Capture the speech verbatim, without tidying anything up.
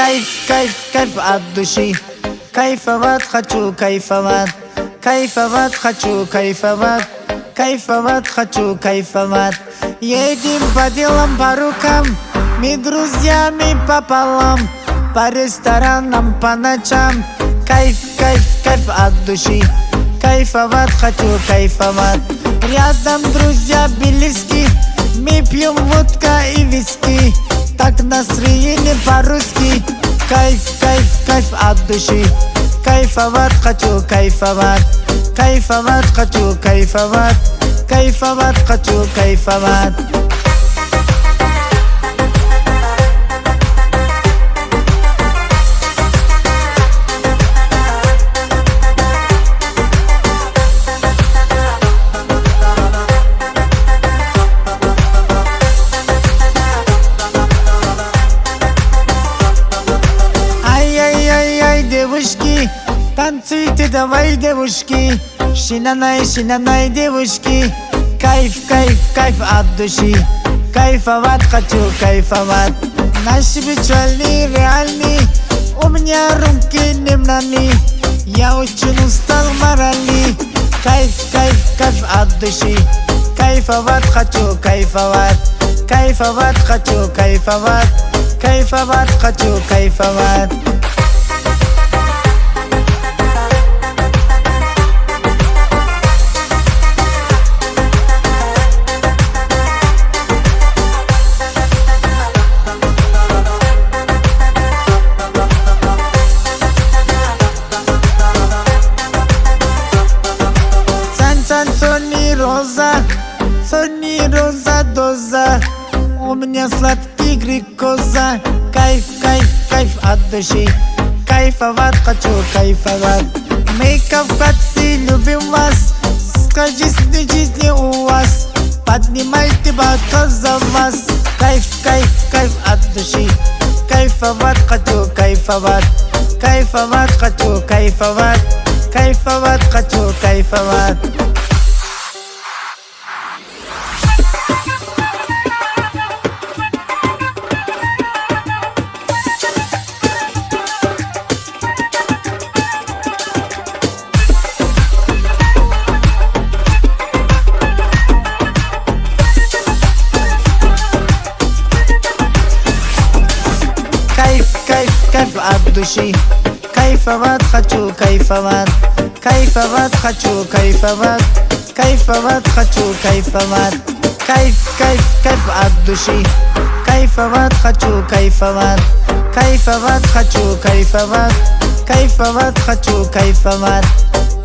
Кайф, кайф, кайф от души. Кайфовать хочу, кайфовать. Кайфовать хочу, кайфовать. Кайфовать хочу, кайфовать. Едем по делам, по рукам, мы друзьями пополам, по ресторанам, по ночам. Кайф, кайф, кайф от души. Кайфовать хочу, кайфовать. Рядом друзья близки, мы пьем водка и виски. Так настроение по-русски. Кайф, кайф, кайф от души. Кайфовать хочу, кайфовать. Кайфовать хочу, кайфовать. Кайфовать хочу, кайфовать. Ай-яй-яй-яй, девушки, танцуйте давай, девушки. Шинанай, шинанай, девушки. Кайф, кайф, кайф от души. Кайфовать хочу, кайфовать. Наши печали реальны, у меня руки немнаны. Я очень устал морально. Кайф, кайф, кайф от души. Кайфовать хочу, кайфовать. Кайфовать хочу, кайфовать. Кайфовать хочу, кайфовать. Сони роза, сони роза доза. У меня сладкий глюкоза. Кайф, кайф, кайф от души. Кайфовать хочу, кайфовать. Мы кавказцы, любим вас. Сказочной жизни у вас. Поднимайте бокал за вас. Кайф, кайф, кайф от души. Кайфовать хочу, кайфовать. Кайфовать хочу, кайфовать. Кайфовать хочу, кайфовать. Кайф, кайф, кайф от души. Кайфовать хочу, кайфовать. Кайфовать хочу, кайфовать. Кайфовать хочу, кайфовать. Кайф, кайф, кайф от души. Кайфовать хочу, кайфовать. Кайфовать хочу, кайфовать. Кайфовать хочу, кайфовать.